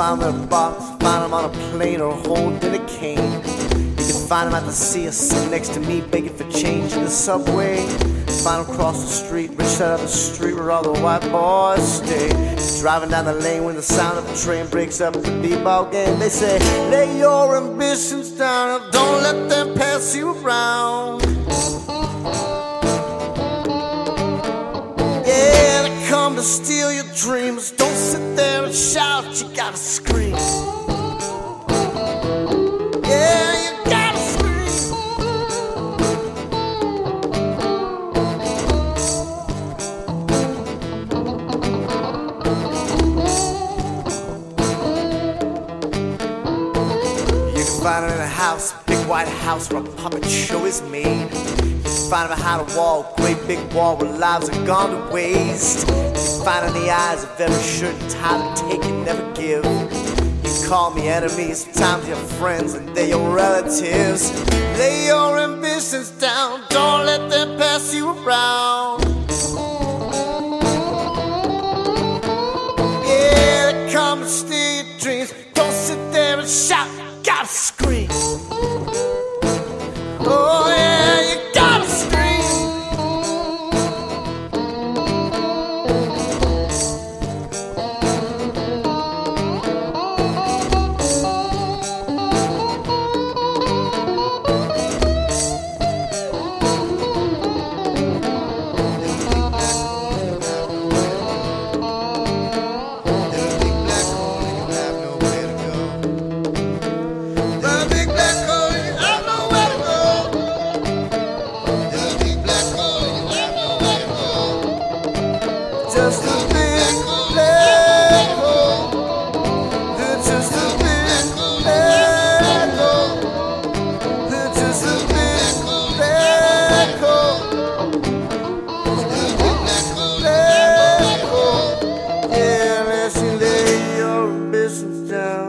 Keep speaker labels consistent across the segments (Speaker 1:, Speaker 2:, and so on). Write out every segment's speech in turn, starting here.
Speaker 1: find them in a box, find them on a plane or holding a cane. You can find them at the sea or sitting next to me begging for change in the subway. Find them across the street, rich side of the street where all the white boys stay. Driving down the lane when the sound of the train breaks up the b-ball game. They say, lay your ambitions down and don't let them pass you around. Yeah, they come to steal your dreams. Don't sit there and shout, you gotta scream. Yeah, you gotta scream. You can find them in a house, big white house where a puppet show is made. Find them behind a wall, great big wall where lives are gone to waste. You find in the eyes of every shirt and tie to take and never give. You call me enemies, sometimes you're friends and they're your relatives. Lay your ambitions down, don't let them pass you around. Yeah, they come to steal your dreams. Don't sit there and shout, you gotta scream. Oh yeah, you gotta scream. Just a big black hole. They're just a big black hole. They're just a big black hole. Black hole. Yeah, unless you lay your ambitions down.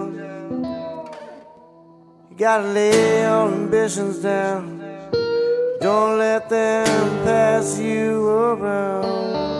Speaker 1: You gotta lay your ambitions down. Don't let them pass you around.